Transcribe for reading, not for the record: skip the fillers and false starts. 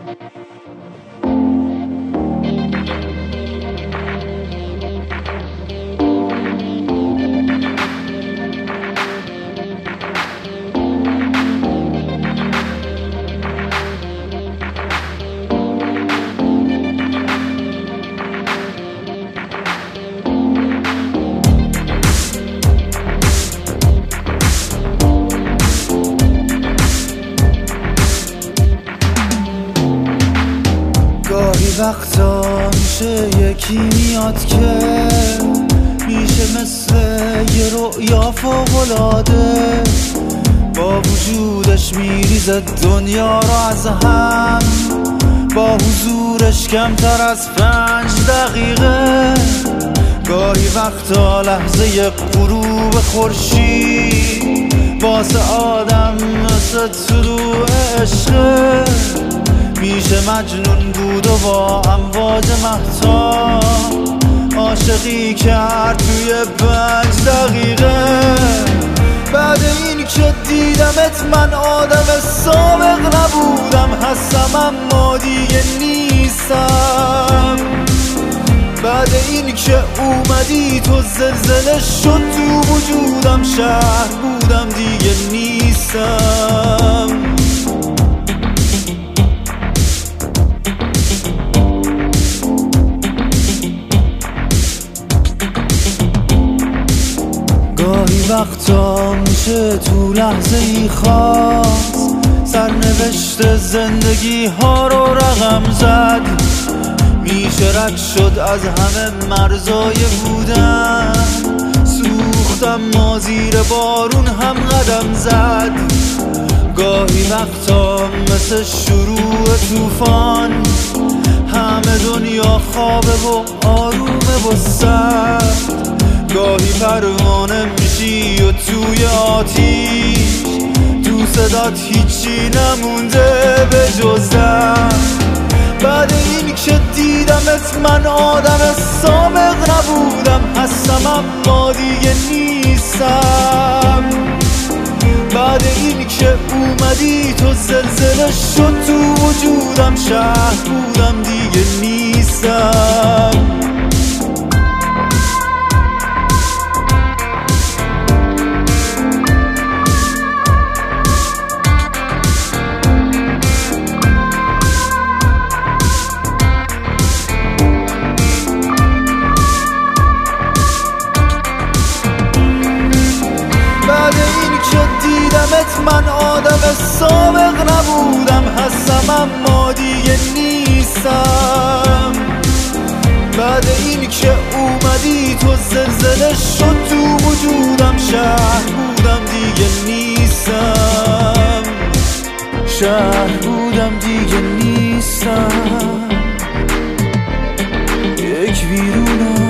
گاهی وقتا میشه یکی میاد که میشه مثل یه رؤیا فوق‌العاده، با وجودش میریزه دنیا رو از هم، با حضورش کمتر از 5 دقیقه. گاهی وقتا لحظه غروب خورشید واسه آدم مثل طلوع عشقه، میشه مجنون بود و با امواج مهتاب عاشقی کرد توی 5 دقیقه. بعد این که دیدمت من آدم سابق نبودم، هستم اما دیگه نیستم. بعد این که اومدی تو زلزله شد تو وجودم، شهر بودم دیگه نیستم. گاهی وقتا میشه تو لحظه ای خاص سرنوشت زندگی ها رو رقم زد، میشه رد شد از همه مرزای بودن، سوختم ما زیر بارون هم قدم زد. گاهی وقتا مثل شروع طوفان همه دنیا خوابه و آرومه و سرد، گاهی پروانه میشی و توی آتیش تو صدات هیچی نمونده به جز درد. بعد این که دیدمت من آدم سابق نبودم، هستم اما دیگه نیستم. بعد این که اومدی تو زلزله شد تو وجودم، شهر بودم دیگه نیستم. من آدم سابق نبودم، هستم اما دیگه نیستم. بعد این که اومدی تو زلزله شد تو وجودم، شهر بودم دیگه نیستم. شهر بودم دیگه نیستم. یک ویرونم